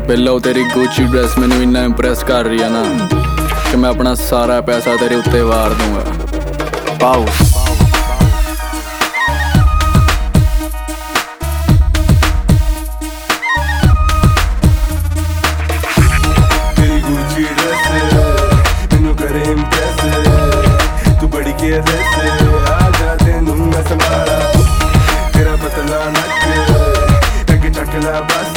ਪਹਿਲਾਂ तेरी Gucci dress मैनू इन्ना इंप्रैस कर रही है ना कि मैं अपना सारा पैसा तेरे उत्ते वार दूंगा। पाओ तेरी गुची ड्रेस मैनू करे इंप्रैस, तू बड़ी केयरलेस, आजा तेनू मैं संभाला, तेरा पतला नच टक चकला बस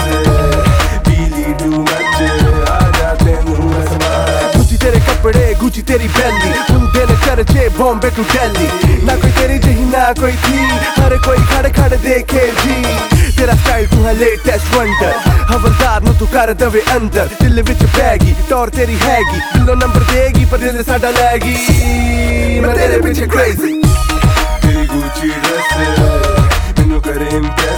पीली टू मच, आजा तेनू मैं संभाला। गुची तेरे कपड़े गुची तेरी बैली, तू दिल कर जे बॉम्बे टू दिल्ली, ना कोई तेरी जही ना कोई थी, हर कोई खड़ खड़ देखे जी, तेरा स्टाइल तू है लेटेस्ट वंडर, हवलदार नू तू कर दवे अंदर, दिल विच बैगी टौर तेरी हैगी, दिलों नंबर देगी पर दिल साडा लैगी, मैं तेरे पीछे क्रेजी। तेरी गुची ड्रेस मैनू करे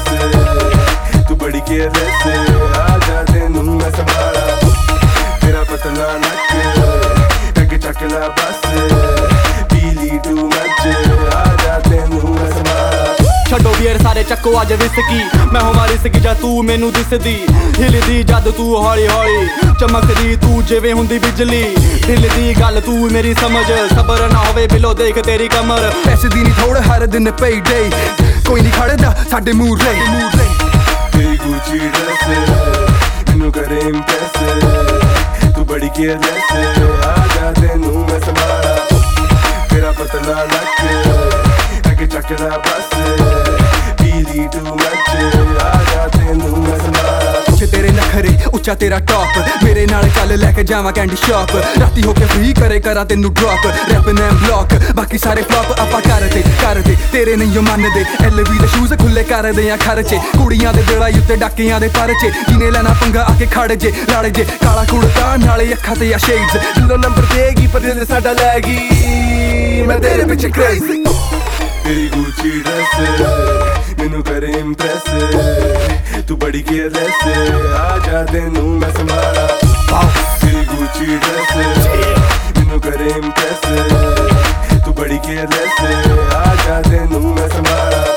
इंप्रेस, तू बड़ी केयरलेस, आजा तेनू मैं संभाला, तेरा पतला नच टक चकला बस पीली टू मच, आजा तेनू मैं संभाला। ਛੱਡੋ ਵੀਰ ਸਾਰੇ ਚੱਕੋ ਅੱਜ ਵਿਸਕੀ, ਮੈਂ ਹੋਵਾਂ ਰਿਸਕੀ ਜਾਂ ਤੂੰ ਮੈਨੂੰ ਦਿਸਦੀ, ਹਿਲਦੀ ਜਦ ਤੂੰ ਹੌਲੀ ਹੌਲੀ, ਚਮਕਦੀ ਤੂੰ ਜਿਵੇਂ ਹੁੰਦੀ ਬਿਜਲੀ, ਦਿਲ ਦੀ ਗੱਲ ਤੂੰ ਮੇਰੀ ਸਮਝ, ਸਬਰ ਨਾ ਹੋਵੇ ਬਿਲੋ ਦੇਖ ਤੇਰੀ ਕਮਰ, ਪੈਸੇ ਦੀ ਨਹੀਂ ਥੋੜ ਹਰ ਦਿਨ ਪੇ ਡੇ, ਕੋਈ ਨਹੀਂ ਖੜਦਾ ਸਾਡੇ ਮੂਹਰੇ। ਤੇਰੀ ਗੁੱਚੀ ਡਰੈਸ ਮੈਨੂੰ ਕਰੇ ਇੰਪ੍ਰੈਸ, ਤੂੰ ਬੜੀ ਕੇਅਰਲੈਸ, ਆਜਾ ਤੈਨੂੰ ਮੈਂ ਸੰਭਾਲਾ, ਤੇਰਾ ਪਤਲਾ ਨੱਚ ਅੱਗੇ ਚੱਕਦਾ ਬਸ ਪੀਲੀ ਟੂ ਮੱਚ, ਆਜਾ ਤੈਨੂੰ ਮੈਂ ਸੰਭਾਲਾ। ਪਿੱਛੇ ਤੇਰੇ ਨਖਰੇ ਉੱਚਾ ਤੇਰਾ ਟੌਪ, ਮੇਰੇ ਨਾਲ ਚੱਲ ਲੈ ਕੇ ਜਾਵਾਂ ਕੈਂਡੀ ਸ਼ਾਪ, ਰਾਤੀ ਹੋ ਕੇ ਫ੍ਰੀ ਕਰੇ ਕਰਾਂ ਤੈਨੂੰ ਡ੍ਰੌਪ, ਰੈਪ ਨੇਮ ਬਲੌਕ ਬਾਕੀ ਸਾਰੇ ਫਲੌਪ ਆਪਾਂ ਕਰਦੇ ਤੇਰੇ ਨਹੀਂ ਮੰਨਦੇ, LV ਦੇ ਸ਼ੂਜ਼ ਖੁੱਲੇ ਕਰਦੇ ਆ ਖਰਚੇ, ਕੁੜੀਆਂ ਦੇ ਦਿਲਾਂ ਉੱਤੇ ਡਾਕਿਆਂ ਦੇ ਪਰਚੇ, ਜਿਹਨੇ ਲੈਣਾ ਪੰਗਾ ਆ ਕੇ ਖੜ ਜੇ ਲੜ ਜੇ, ਕਾਲਾ ਕੁੜਤਾ ਨਾਲੇ ਅੱਖਾਂ ਤੇ ਆ ਸ਼ੇਡਸ, ਦਿਲੋਂ ਨੰਬਰ ਦੇਗੀ ਪਰ ਦਿਲ ਸਾਡਾ ਲੈ ਗਈ, ਮੈਂ ਤੇਰੇ ਪਿੱਛੇ ਕ੍ਰੇਜ਼ੀ। तेरी गुची ड्रेस मैनू करे इंप्रेस, तू बड़ी केयरलेस, आजा तेनू मैं संभाला, तेरी गुची ड्रेस मैनू करे इंप्रेस, तू बड़ी केयरलेस, आजा तेनू मैं संभाला।